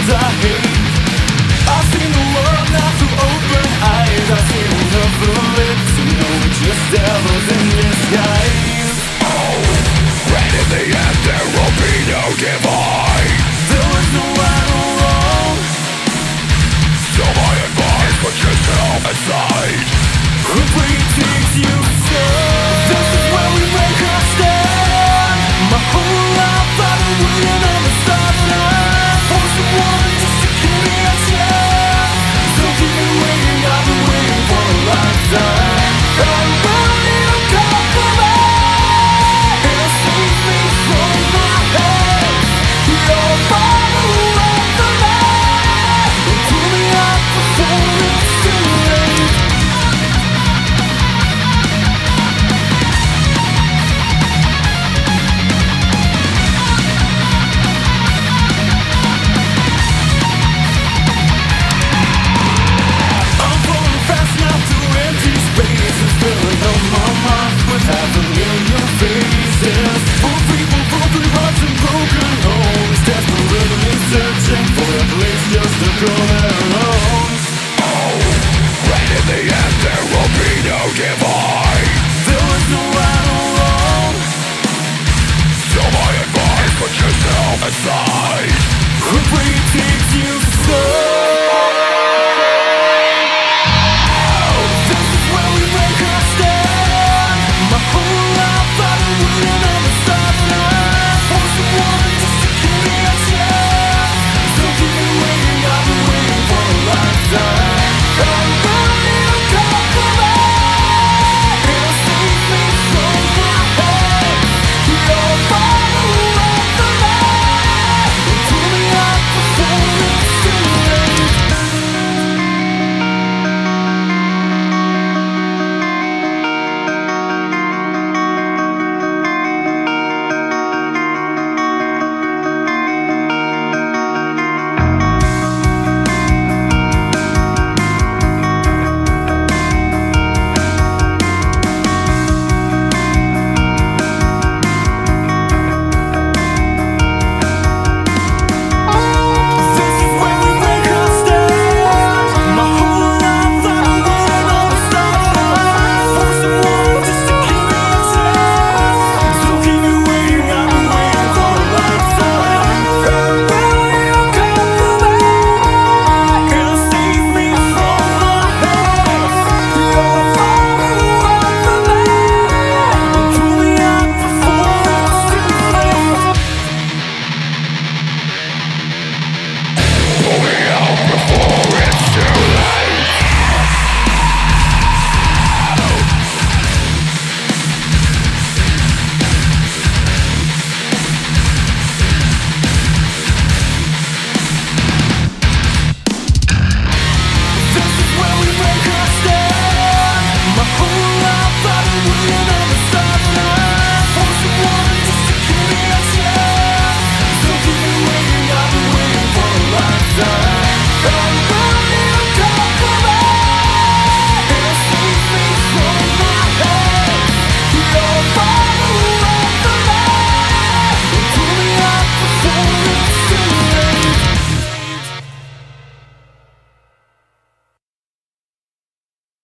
I hate. I've seen the world now through open eyes. I've seen enough of it to know we're just devils in disguise. And in the end there will be no divide. There was no right or wrong, So my advice, put yourself aside. the brain takes you so. This is where we make our stand. My whole life I've been waiting on the start line for someone just to give me a chance. So keep me waiting, I've been waiting for a lifetime. I'm running a compliment, it'll save me from my head. You're follow up the night, pull me up before it's too late. I'm falling fast now through empty spaces, filling up my mind with 500,000 faces. Full of people, broken hearts and broken homes, desperately searching for a place just to call their own. And in the end there will be no divide. There was no right or wrong, So my advice, put yourself aside. the brain takes you so.